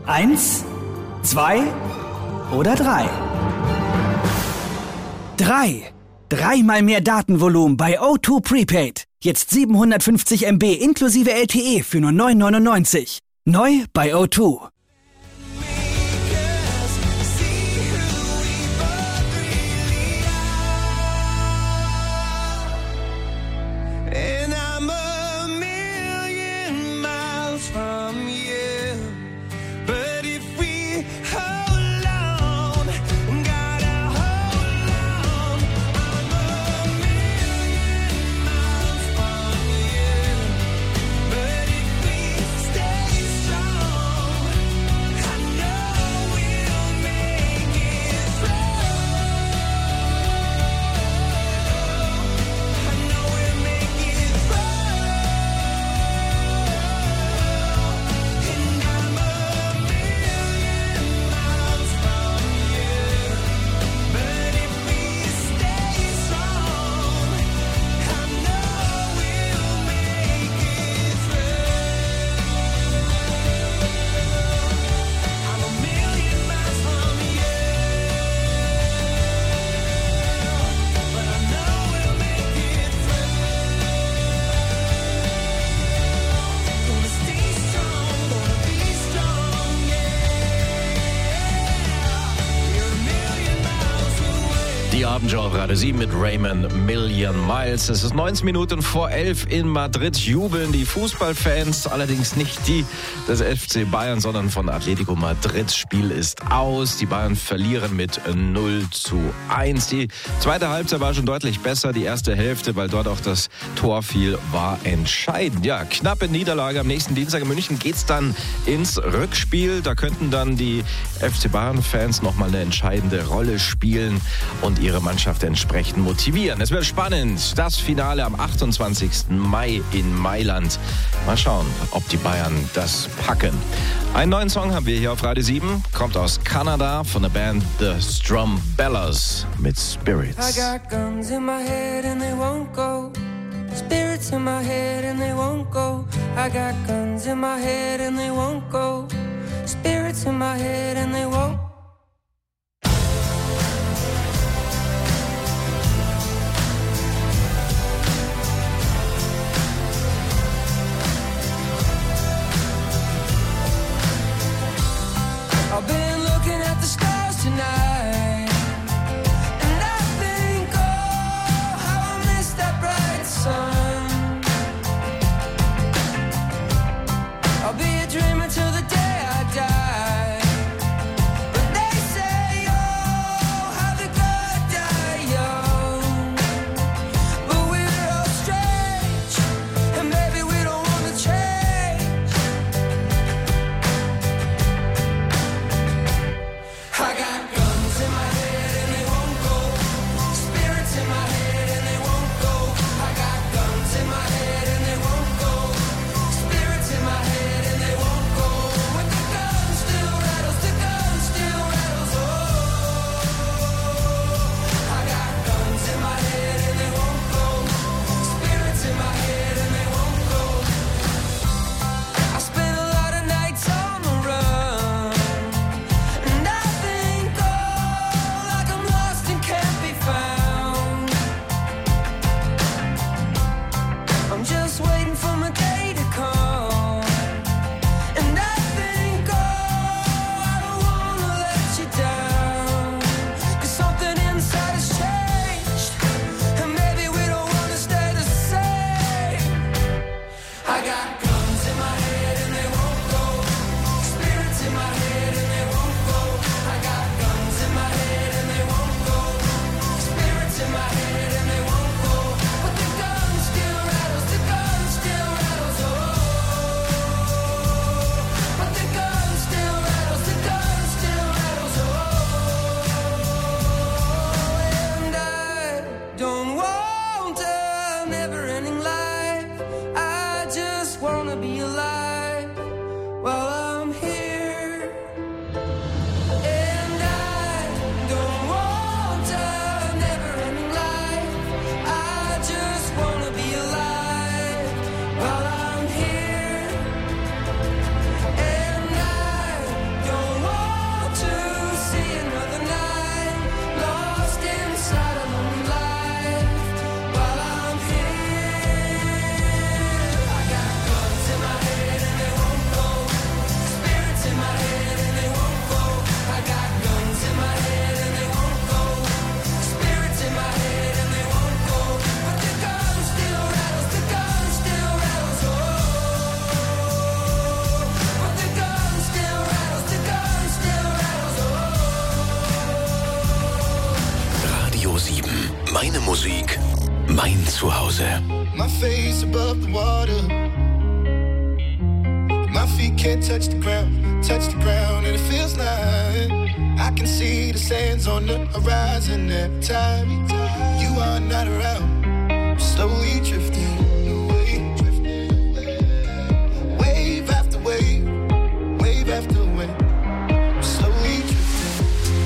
1, 2 oder 3? 3. Dreimal mehr Datenvolumen bei O2 Prepaid. Jetzt 750 MB inklusive LTE für nur 9,99. Neu bei O2. Die Abendschau auf Radio 7 mit Raymond Million Miles. Es ist 19 Minuten vor 11 in Madrid. Jubeln die Fußballfans, allerdings nicht die des FC Bayern, sondern von Atletico Madrid. Spiel ist aus. Die Bayern verlieren mit 0:1. Die zweite Halbzeit war schon deutlich besser. Die erste Hälfte, weil dort auch das Tor fiel, war entscheidend. Ja, knappe Niederlage. Am nächsten Dienstag in München geht's dann ins Rückspiel. Da könnten dann die FC Bayern-Fans nochmal eine entscheidende Rolle spielen und ihre Mannschaft entsprechend motivieren. Es wird spannend. Das Finale am 28. Mai in Mailand. Mal schauen, ob die Bayern das packen. Einen neuen Song haben wir hier auf Radio 7. Kommt aus Kanada von der Band The Strumbellas mit Spirits. I got guns in my head and they won't go. Spirits in my head and they won't go. I got guns in my head and they won't go. Spirits in my head and they won't. I've been looking at the stars tonight, and I think, oh, how I miss that bright sun. I'll be a dreamer till the day I die, but they say, oh, how the good die young. But we're all strange, and maybe we don't want to change. Musik. Mein Zuhause. My face above the water. My feet can't touch the ground, and it feels like I can see the sands on the horizon every time you are not around. Slowly drifting away, wave after wave, wave after wave. Slowly drifting,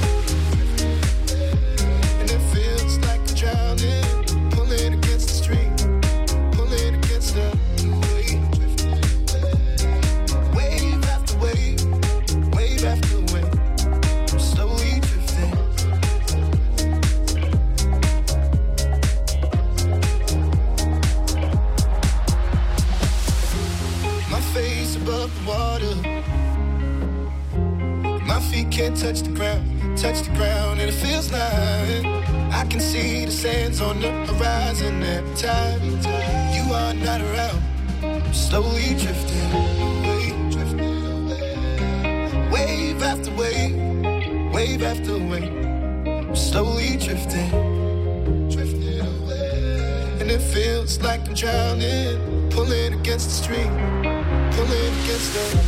and it feels like I'm drowning, pulling against the stream, pulling against the wave. Wave after wave, wave after wave. I'm slowly drifting. My face above the water. My feet can't touch the ground, and it feels like I can see the sands on the horizon every time you are not around. I'm slowly drifting away, wave after wave, wave after wave. I'm slowly drifting away, and it feels like I'm drowning, pulling against the stream, pulling against the.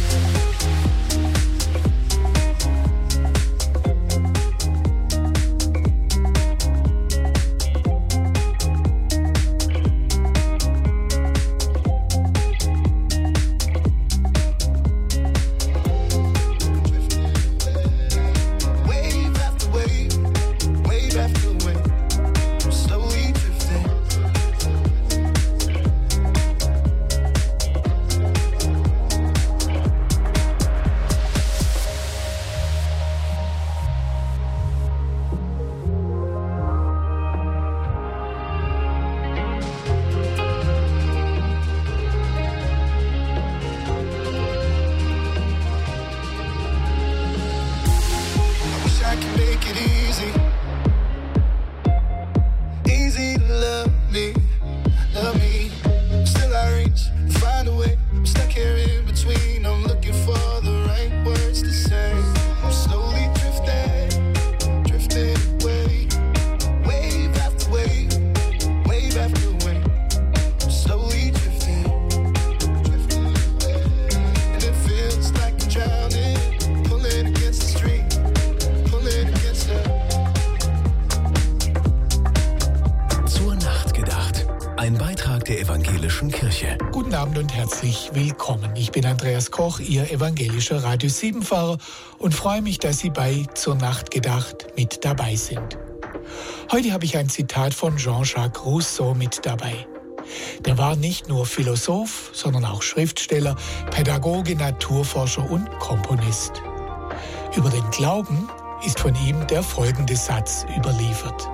Guten Abend und herzlich willkommen. Ich bin Andreas Koch, Ihr evangelischer Radio 7-Fahrer und freue mich, dass Sie bei Zur Nacht gedacht mit dabei sind. Heute habe ich ein Zitat von Jean-Jacques Rousseau mit dabei. Der war nicht nur Philosoph, sondern auch Schriftsteller, Pädagoge, Naturforscher und Komponist. Über den Glauben ist von ihm der folgende Satz überliefert.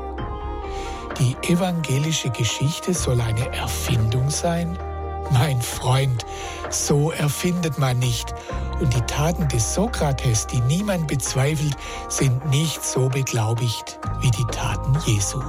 Die evangelische Geschichte soll eine Erfindung sein? Mein Freund, so erfindet man nicht. Und die Taten des Sokrates, die niemand bezweifelt, sind nicht so beglaubigt wie die Taten Jesu.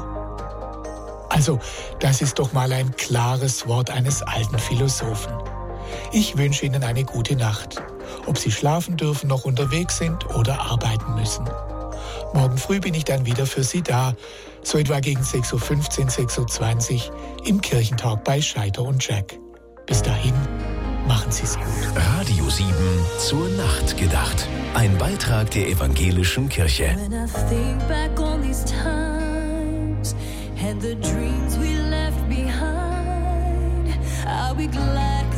Also, das ist doch mal ein klares Wort eines alten Philosophen. Ich wünsche Ihnen eine gute Nacht. Ob Sie schlafen dürfen, noch unterwegs sind oder arbeiten müssen. Morgen früh bin ich dann wieder für Sie da, so etwa gegen 6.15 Uhr, 6.20 Uhr im Kirchentalk bei Scheiter und Jack. Bis dahin, machen Sie es gut. Radio 7 zur Nacht gedacht. Ein Beitrag der evangelischen Kirche. When I think back on these times and the dreams we left behind, I'll be glad